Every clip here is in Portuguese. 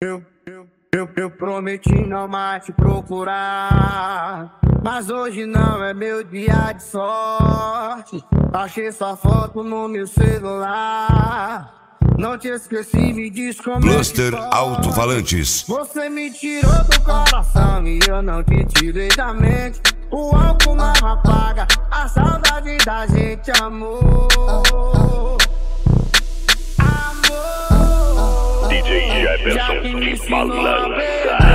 Eu prometi não mais te procurar, mas hoje não é meu dia de sorte. Achei sua foto no meu celular, não te esqueci, me diz como Bluster Alto-Falantes. Você me tirou do coração e eu não te tirei da mente. O álcool não apaga a saudade da gente, amor. DJ Jefferson de Malança.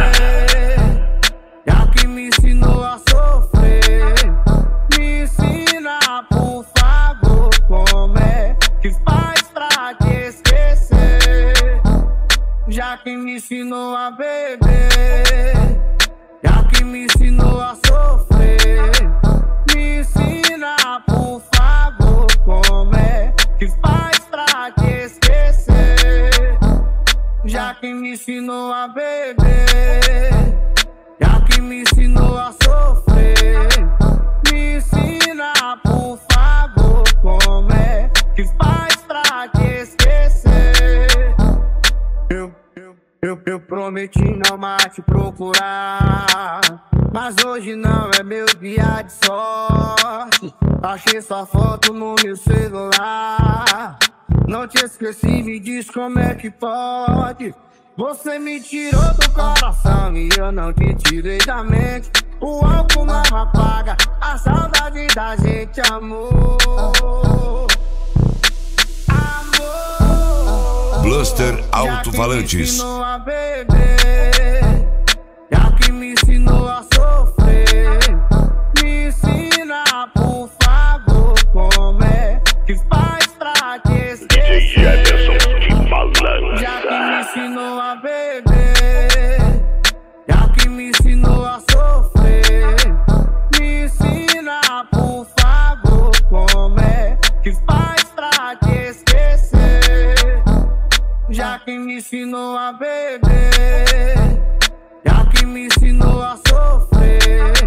Já que me ensinou a sofrer, me ensina, por favor, como é que faz pra te esquecer. Já que me ensinou a beber, já que me ensinou a sofrer, me ensina, por favor, como é que faz pra te esquecer. Já que me ensinou a beber, já que me ensinou a sofrer, me ensina, por favor, como é que faz pra te esquecer. Eu prometi não mais te procurar, mas hoje não é meu dia de sorte. Achei sua foto no meu celular, não te esqueci, me diz como é que pode. Você me tirou do coração e eu não te tirei da mente. O álcool não apaga a saudade da gente, amor. Bluster Alto-Falantes. Já que me ensinou a beber, já que me ensinou a sofrer, me ensina, por favor, como é que faz pra te esquecer. DJ Jefferson de Malança. Já que me ensinou a beber, já que me ensinou a sofrer, me ensina, por favor, como é que faz pra te esquecer. Já que me ensinou a beber, já que me ensinou a sofrer,